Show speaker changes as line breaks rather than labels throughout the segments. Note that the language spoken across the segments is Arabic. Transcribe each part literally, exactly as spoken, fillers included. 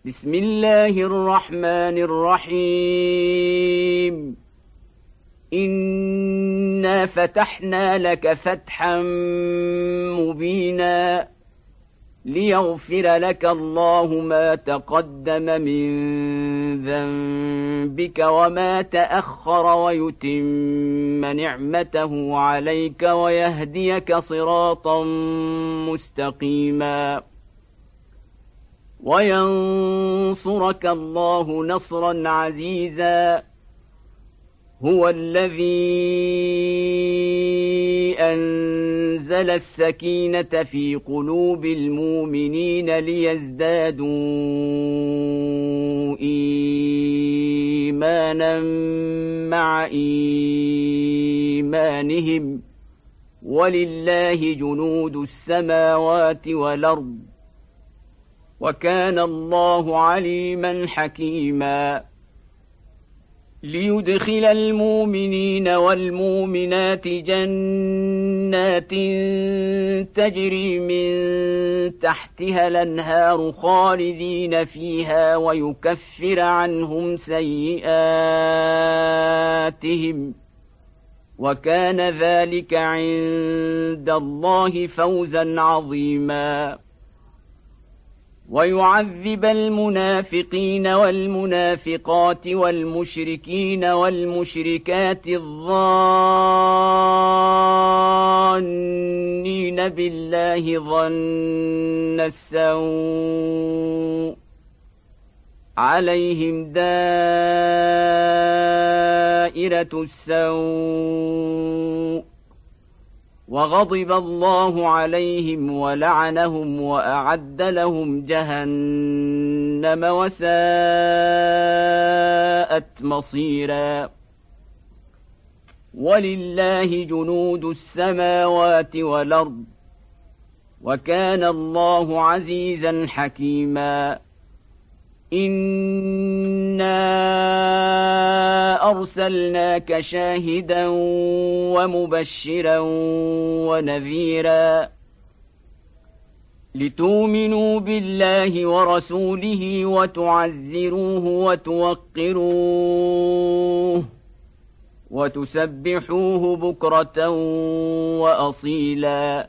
بسم الله الرحمن الرحيم إنا فتحنا لك فتحا مبينا ليغفر لك الله ما تقدم من ذنبك وما تأخر ويتم نعمته عليك ويهديك صراطا مستقيما وينصرك الله نصرا عزيزا هو الذي أنزل السكينة في قلوب المؤمنين ليزدادوا إيمانا مع إيمانهم ولله جنود السماوات والأرض وكان الله عليما حكيما ليدخل المؤمنين والمؤمنات جنات تجري من تحتها الأنهار خالدين فيها ويكفر عنهم سيئاتهم وكان ذلك عند الله فوزا عظيما ويعذب المنافقين والمنافقات والمشركين والمشركات الظانين بالله ظن السوء عليهم دائرة السوء وغضب الله عليهم ولعنهم وأعد لهم جهنم وساءت مصيرا ولله جنود السماوات والأرض وكان الله عزيزا حكيما إنا أرسلناك شاهدا ومبشرا ونذيرا لتؤمنوا بالله ورسوله وتعزروه وتوقروه وتسبحوه بكرة وأصيلا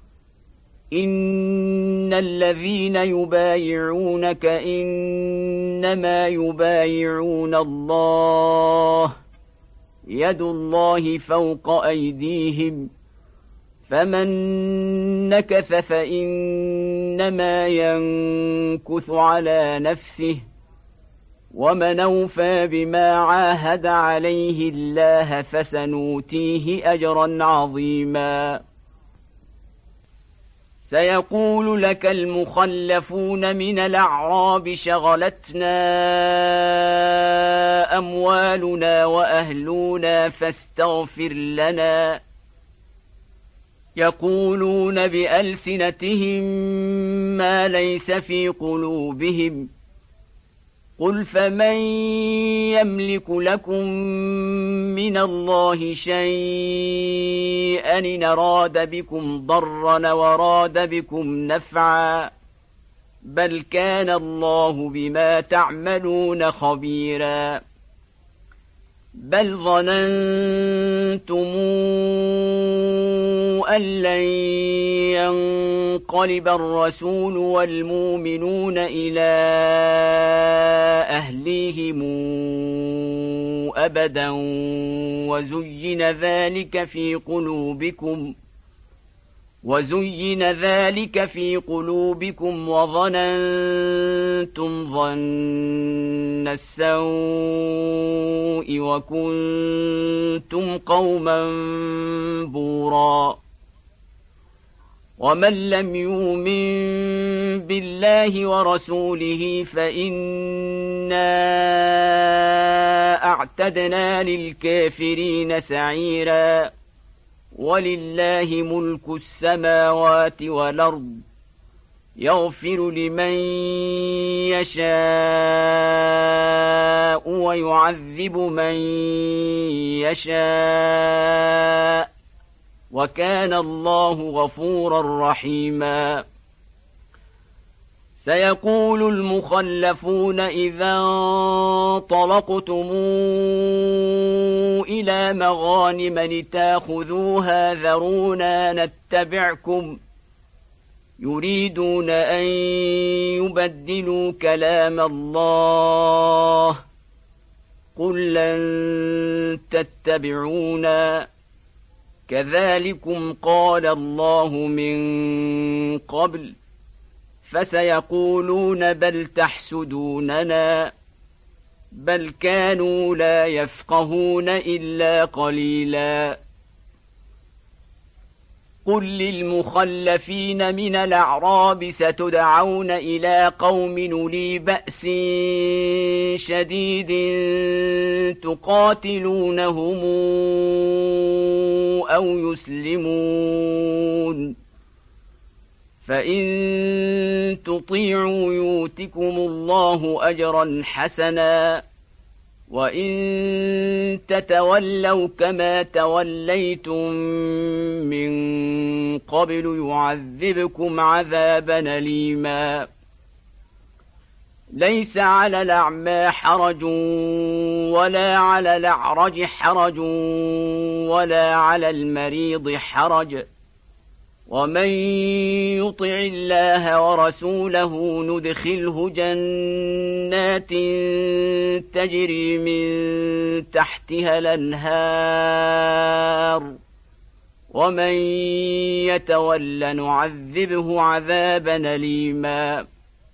إن الذين يبايعونك إنما يبايعون الله يد الله فوق أيديهم فمن نكث فإنما ينكث على نفسه ومن أوفى بما عاهد عليه الله فسنؤتيه أجرا عظيما سيقول لك المخلفون من الأعراب شغلتنا أموالنا وأهلنا فاستغفر لنا يقولون بألسنتهم ما ليس في قلوبهم قل فمن يملك لكم من الله شيئا إن أراد بكم ضرا وراد بكم نفعا بل كان الله بما تعملون خبيرا بل ظننتم أن لن ينقلب الرسول والمؤمنون إلى أهليهم أبدا وزين ذلك في قلوبكم وزين ذلك في قلوبكم وظننتم ظن السوء وكنتم قوما بورا ومن لم يؤمن بالله ورسوله فإنا أعتدنا للكافرين سعيرا ولله ملك السماوات والأرض يغفر لمن يشاء ويعذب من يشاء وكان الله غفورا رحيما سيقول المخلفون إذا انطلقتم إلى مغانم لتاخذوها ذرونا نتبعكم يريدون أن يبدلوا كلام الله قل لن تتبعونا كذلكم قال الله من قبل فسيقولون بل تحسدوننا بل كانوا لا يفقهون إلا قليلا قل للمخلفين من الأعراب ستدعون إلى قوم أولي بأس شديد تقاتلونهم أو يسلمون فإن تطيعوا يؤتكم الله أجرا حسنا وإن تتولوا كما توليتم من قبل يعذبكم عذابا أليما ليس على الأعمى حرج ولا على الأعرج حرج ولا على المريض حرج ومن يطع الله ورسوله ندخله جنات تجري من تحتها الأنهار ومن يتول نعذبه عذابا أليما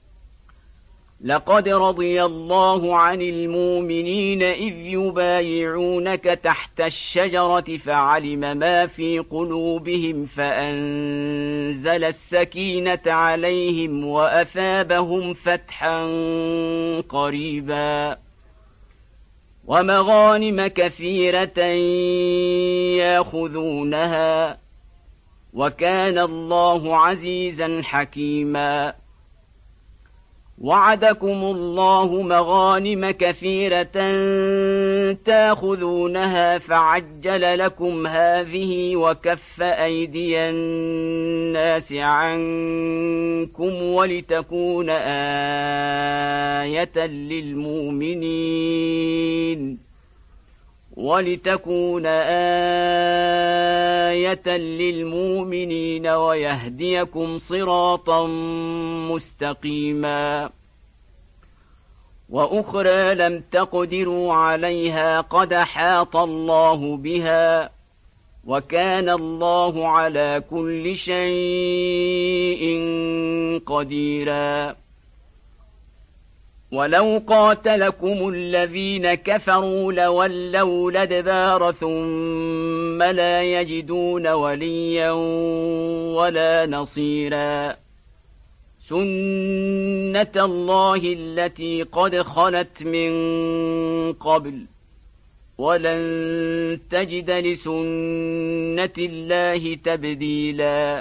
لقد رضي الله عن المؤمنين إذ يبايعونك تحت الشجرة فعلم ما في قلوبهم فأنزل السكينة عليهم وأثابهم فتحا قريبا ومغانم كثيرة ياخذونها وكان الله عزيزا حكيما وعدكم الله مغانم كثيرة تاخذونها فعجل لكم هذه وكف أيدي الناس عنكم ولتكون آية للمؤمنين ولتكون آية للمؤمنين ويهديكم صراطا مستقيما وأخرى لم تقدروا عليها قد حاط الله بها وكان الله على كل شيء قديرا ولو قاتلكم الذين كفروا لولوا الأدبار ثم لا يجدون وليا ولا نصيرا سنة الله التي قد خلت من قبل ولن تجد لسنة الله تبديلا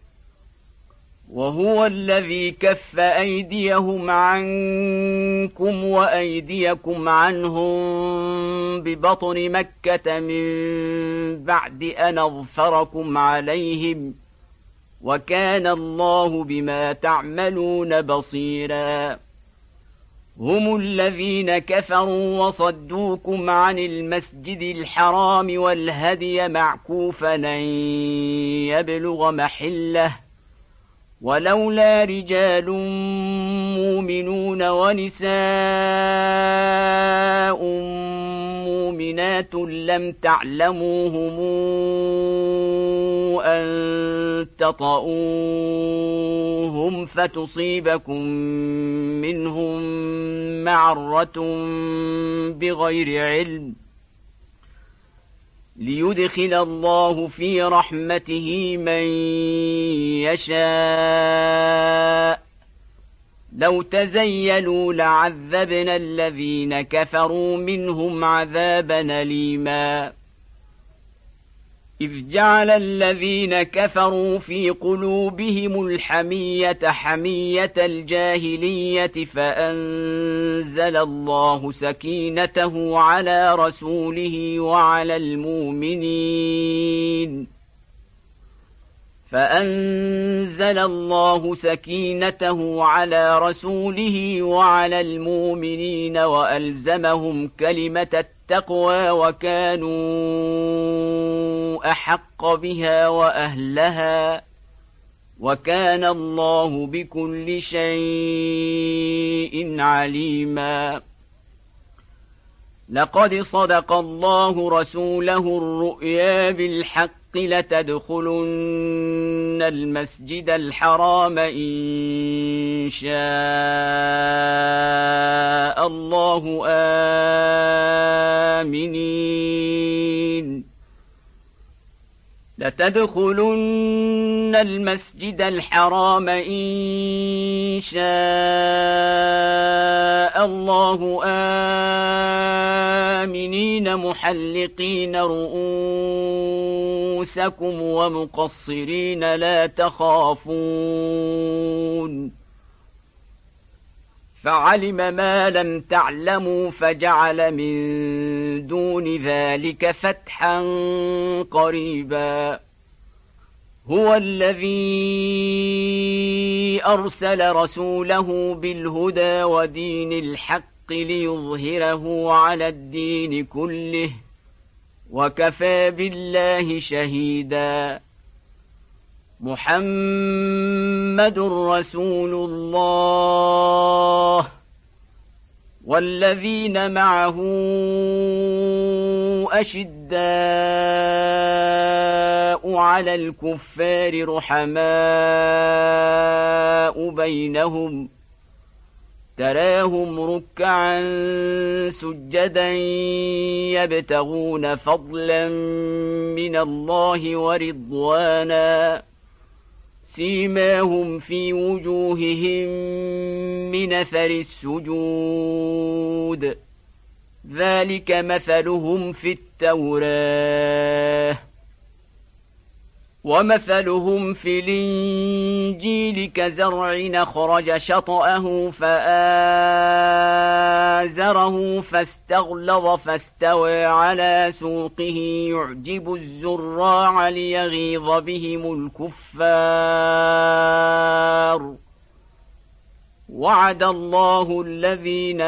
وهو الذي كف أيديهم عنكم وأيديكم عنهم ببطن مكة من بعد أن أظفركم عليهم وكان الله بما تعملون بصيرا هم الذين كفروا وصدوكم عن المسجد الحرام والهدي معكوفا أن يبلغ محله ولولا رجال مؤمنون ونساء مؤمنات لم تعلموهم أن تطؤوهم فتصيبكم منهم معرة بغير علم ليدخل الله في رحمته من يشاء لو تزيلوا لعذبنا الذين كفروا منهم عذابا أليما إذ جعل الذين كفروا في قلوبهم الحمية حمية الجاهلية فأنزل الله سكينته على رسوله وعلى المؤمنين فأنزل الله سكينته على رسوله وعلى المؤمنين وألزمهم كلمة التقوى وكانوا أحق بها وأهلها وكان الله بكل شيء عليما. لقد صدق الله رسوله الرؤيا بالحق لتدخلن المسجد الحرام إن شاء الله آمنين لتدخلن المسجد الحرام إن شاء الله آمنين محلقين رؤوسكم ومقصرين لا تخافون فعلم ما لم تعلموا فجعل من دون ذلك فتحا قريبا. هو الذي أرسل رسوله بالهدى ودين الحق ليظهره على الدين كله وكفى بالله شهيدا. محمد رسول الله والذين معه أشداء على الكفار رحماء بينهم تراهم ركعا سجدا يبتغون فضلا من الله ورضوانا سيماهم في وجوههم من أثر السجود ذلك مثلهم في التوراة ومثلهم في الإنجيل كزرع أخرج شطأه فآزره فاستغلظ فاستوى على سوقه يعجب الزراع ليغيظ بهم الكفار. وعد الله الذين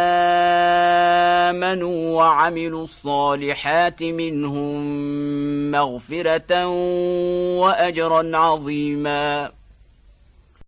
آمنوا وعملوا الصالحات منهم مغفرة وأجرا عظيما.